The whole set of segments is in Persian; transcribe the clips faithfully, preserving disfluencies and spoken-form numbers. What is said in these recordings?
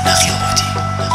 نقی‌آبادی.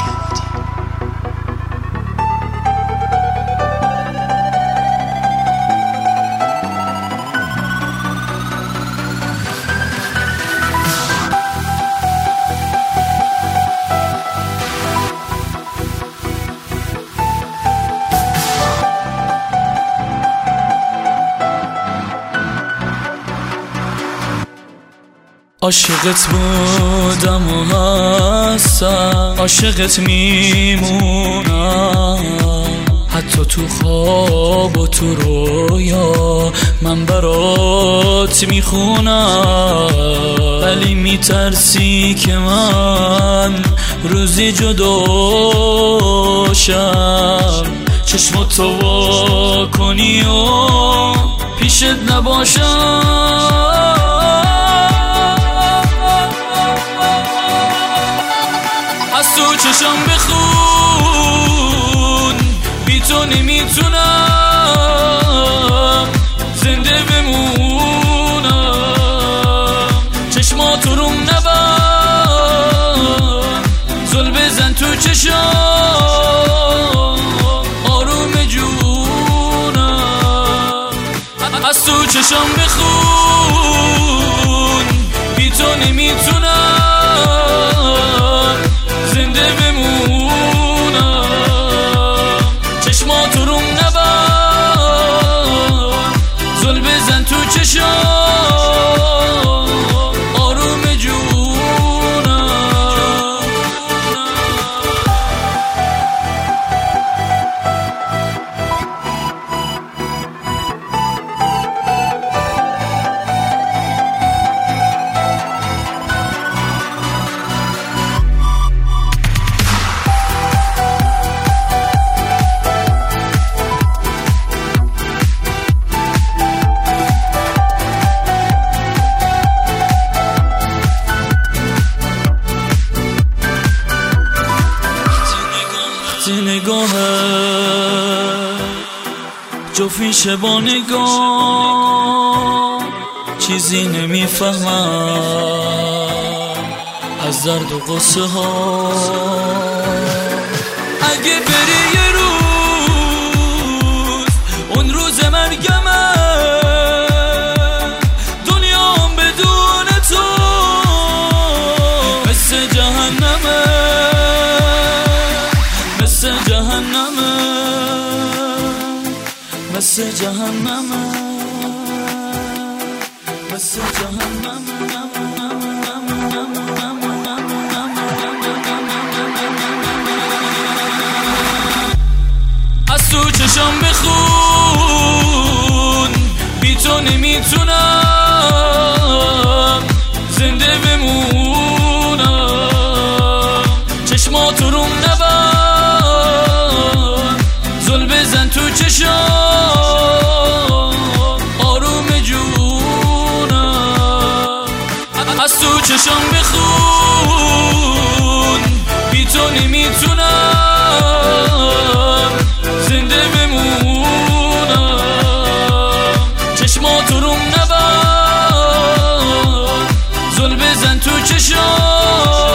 عاشقت بودم و هستم، عاشقت میمونم، حتی تو خواب و تو رویا من برات میخونم. ولی میترسی که من روزی جدا شم، چشماتو وا کنی و پیشت نباشم. از تو چشم بخون، بی تو نمیتونم زنده بمونم. چشماتو روم نبند، زل بزن تو چشم، آروم جونم. از تو چشم بخون، بی تو نمیتونم زنده بمونم. چشماتو روم نبند، زل بزن تو چشم، آروم جونم. نگاهه جفیشه با نگاه، چیزی نمیفهمم از درد و قصه ها. اگه بری یه روز، اون روز مرگمه، دنیام بدون تو مثل جهنمه، مثل جهنمه، مثل جهنمه، مثل جهنمه. از تو چشم بخون، بی تو نمیتونم زنده بمونم. چشماتو روم نبند، زل بزن تو چشم، آروم جونم. از تو چشم بخون، بی تو نمیتونم زنده بمونم. چشماتو روم نبند، زل بزن تو چشم،